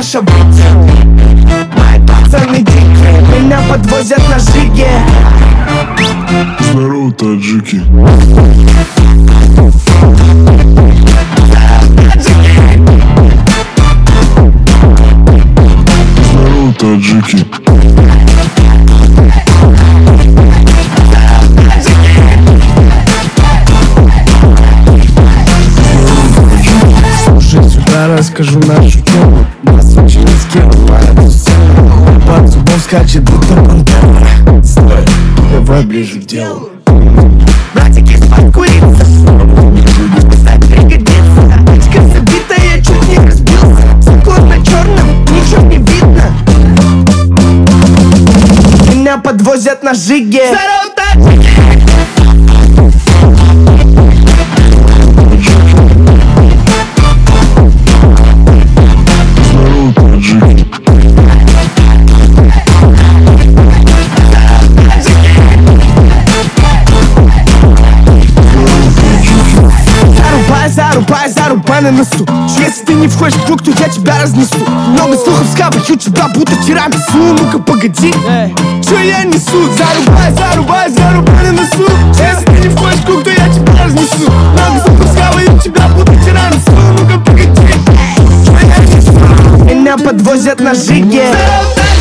наша бить. Мои пацаны дикие, меня подвозят на жиге. Здорово, таджики. Здорово, таджики. Слушай, сюда расскажу нашу тему. Нас очень раскрывает система. Под зубов скачет, будто пантера. Стой, давай ближе к делу. Братики, спать курица. Писать пригодится. Тачка забитая, чуть не разбился. Стекло на черном, ничего не видно. Меня подвозят на жиге. Здорово, таджики! Зарубай на носу. Если ты не входишь в круг, то я тебя разнесу. Много слухов скапаю тебя, будто тирамису. Ну-ка погоди, чё я несу? Зарубай на носу. Если ты не входишь в круг, то я тебя разнесу. Много слухов скапаю тебя, будто тирамису. Ну-ка погоди, чё я несу? Меня подвозят на жиге.